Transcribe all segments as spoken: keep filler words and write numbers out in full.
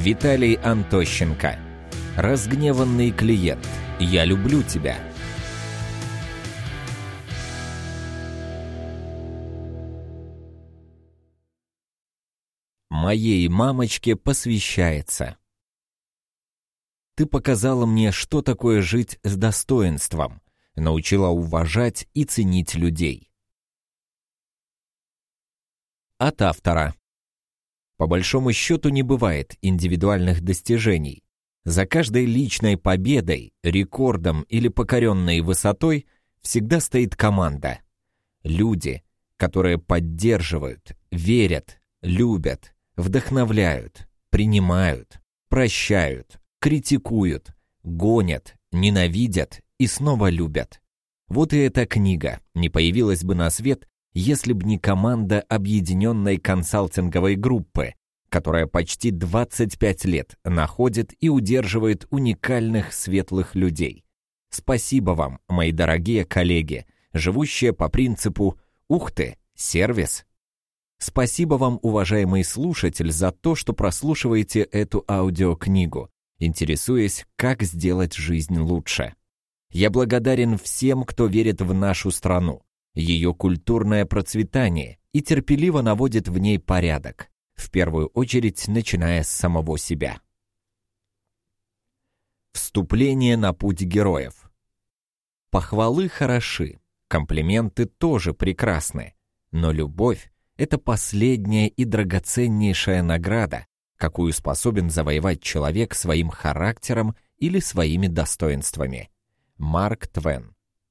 Виталий Антощенко. Разгневанный клиент. Я люблю тебя. Моей мамочке посвящается. Ты показала мне, что такое жить с достоинством, научила уважать и ценить людей. От автора. По большому счету не бывает индивидуальных достижений. За каждой личной победой, рекордом или покоренной высотой всегда стоит команда. Люди, которые поддерживают, верят, любят, вдохновляют, принимают, прощают, критикуют, гонят, ненавидят и снова любят. Вот и эта книга не появилась бы на свет, если б не команда объединенной консалтинговой группы, которая почти двадцать пять лет находит и удерживает уникальных светлых людей. Спасибо вам, мои дорогие коллеги, живущие по принципу «Ух ты, сервис!». Спасибо вам, уважаемый слушатель, за то, что прослушиваете эту аудиокнигу, интересуясь, как сделать жизнь лучше. Я благодарен всем, кто верит в нашу страну, ее культурное процветание и терпеливо наводит в ней порядок, в первую очередь начиная с самого себя. Вступление на путь героев. Похвалы хороши, комплименты тоже прекрасны, но любовь — это последняя и драгоценнейшая награда, какую способен завоевать человек своим характером или своими достоинствами. Марк Твен.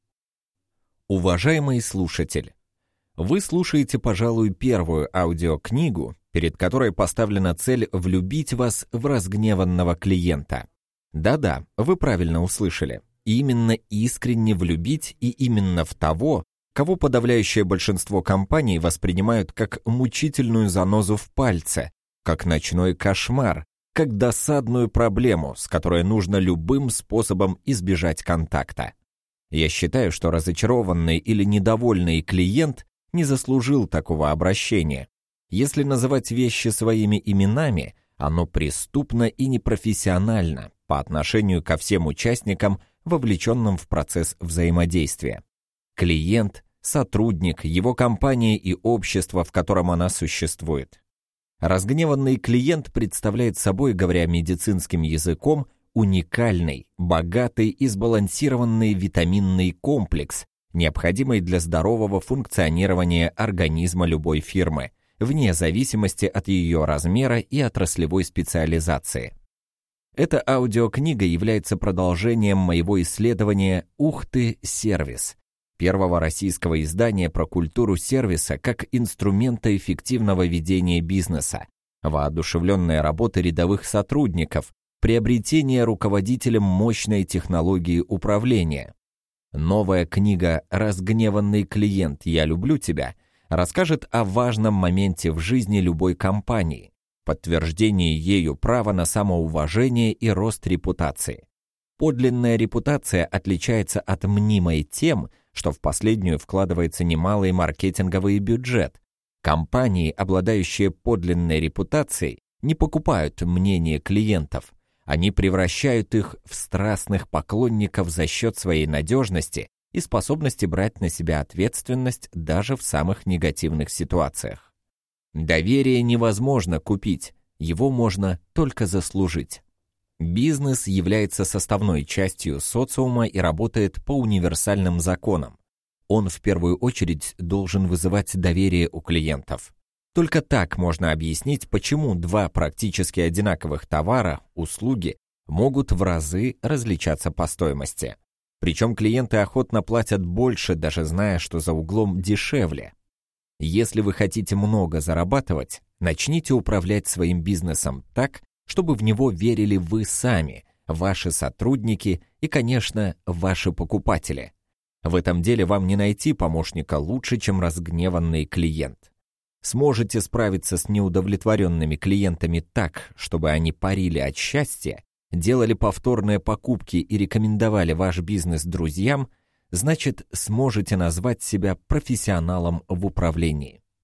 Уважаемый слушатель, вы слушаете, пожалуй, первую аудиокнигу, перед которой поставлена цель влюбить вас в разгневанного клиента. Да-да, вы правильно услышали. Именно искренне влюбить и именно в того, кого подавляющее большинство компаний воспринимают как мучительную занозу в пальце, как ночной кошмар, как досадную проблему, с которой нужно любым способом избежать контакта. Я считаю, что разочарованный или недовольный клиент не заслужил такого обращения. Если называть вещи своими именами, оно преступно и непрофессионально по отношению ко всем участникам, вовлеченным в процесс взаимодействия. Клиент, сотрудник, его компания и общество, в котором она существует. Разгневанный клиент представляет собой, говоря медицинским языком, уникальный, богатый и сбалансированный витаминный комплекс, необходимый для здорового функционирования организма любой фирмы, вне зависимости от ее размера и отраслевой специализации. Эта аудиокнига является продолжением моего исследования «Ух ты, сервис», первого российского издания про культуру сервиса как инструмента эффективного ведения бизнеса, воодушевленная работа рядовых сотрудников, приобретение руководителем мощной технологии управления. Новая книга «Разгневанный клиент. Я люблю тебя» расскажет о важном моменте в жизни любой компании, подтверждении ею права на самоуважение и рост репутации. Подлинная репутация отличается от мнимой тем, что в последнюю вкладывается немалый маркетинговый бюджет. Компании, обладающие подлинной репутацией, не покупают мнение клиентов. Они превращают их в страстных поклонников за счет своей надежности и способности брать на себя ответственность даже в самых негативных ситуациях. Доверие невозможно купить, его можно только заслужить. Бизнес является составной частью социума и работает по универсальным законам. Он в первую очередь должен вызывать доверие у клиентов. Только так можно объяснить, почему два практически одинаковых товара, услуги, могут в разы различаться по стоимости. Причем клиенты охотно платят больше, даже зная, что за углом дешевле. Если вы хотите много зарабатывать, начните управлять своим бизнесом так, чтобы в него верили вы сами, ваши сотрудники и, конечно, ваши покупатели. В этом деле вам не найти помощника лучше, чем разгневанный клиент. Сможете справиться с неудовлетворенными клиентами так, чтобы они парили от счастья, делали повторные покупки и рекомендовали ваш бизнес друзьям, значит, сможете назвать себя профессионалом в управлении.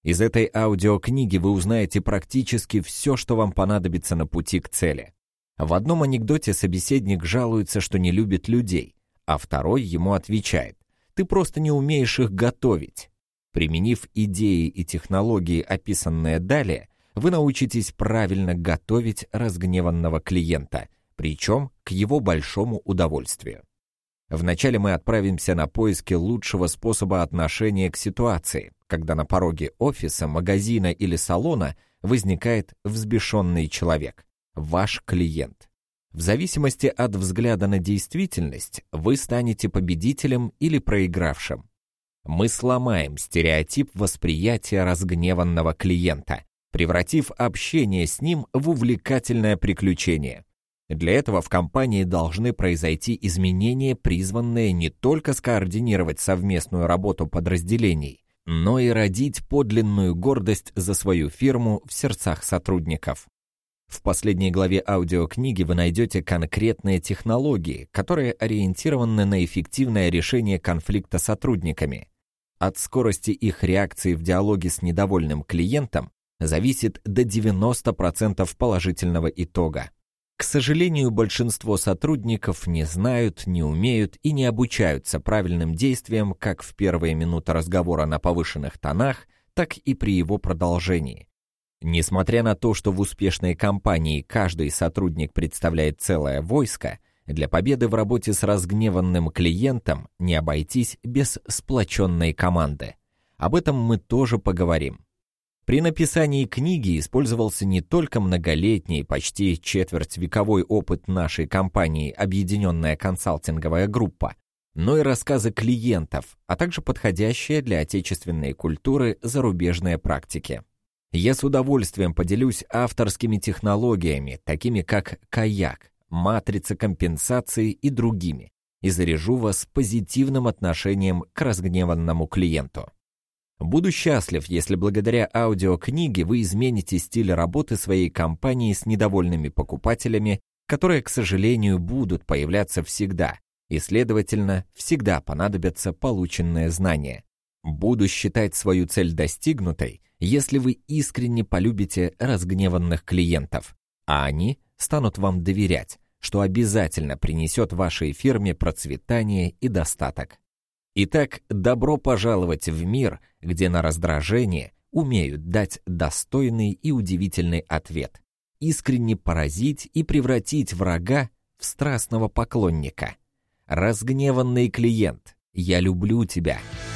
Из этой аудиокниги вы узнаете практически все, что вам понадобится на пути к цели. В одном анекдоте собеседник жалуется, что не любит людей, а второй ему отвечает: «Ты просто не умеешь их готовить». Применив идеи и технологии, описанные далее, вы научитесь правильно готовить разгневанного клиента, причем к его большому удовольствию. Вначале мы отправимся на поиски лучшего способа отношения к ситуации, когда на пороге офиса, магазина или салона возникает взбешенный человек, ваш клиент. В зависимости от взгляда на действительность, вы станете победителем или проигравшим. Мы сломаем стереотип восприятия разгневанного клиента, превратив общение с ним в увлекательное приключение. Для этого в компании должны произойти изменения, призванные не только скоординировать совместную работу подразделений, но и родить подлинную гордость за свою фирму в сердцах сотрудников. В последней главе аудиокниги вы найдете конкретные технологии, которые ориентированы на эффективное решение конфликта с сотрудниками. От скорости их реакции в диалоге с недовольным клиентом зависит до девяноста процентов положительного итога. К сожалению, большинство сотрудников не знают, не умеют и не обучаются правильным действиям как в первые минуты разговора на повышенных тонах, так и при его продолжении. Несмотря на то, что в успешной компании каждый сотрудник представляет целое войско, для победы в работе с разгневанным клиентом не обойтись без сплоченной команды. Об этом мы тоже поговорим. При написании книги использовался не только многолетний, почти четвертьвековой опыт нашей компании «Объединенная консалтинговая группа», но и рассказы клиентов, а также подходящие для отечественной культуры зарубежные практики. Я с удовольствием поделюсь авторскими технологиями, такими как «Каяк», «Матрица компенсации» и другими, и заряжу вас позитивным отношением к разгневанному клиенту. Буду счастлив, если благодаря аудиокниге вы измените стиль работы своей компании с недовольными покупателями, которые, к сожалению, будут появляться всегда, и, следовательно, всегда понадобятся полученные знания. Буду считать свою цель достигнутой, если вы искренне полюбите разгневанных клиентов, а они станут вам доверять, что обязательно принесет вашей фирме процветание и достаток. Итак, добро пожаловать в мир, где на раздражение умеют дать достойный и удивительный ответ, искренне поразить и превратить врага в страстного поклонника. Разгневанный клиент, я люблю тебя.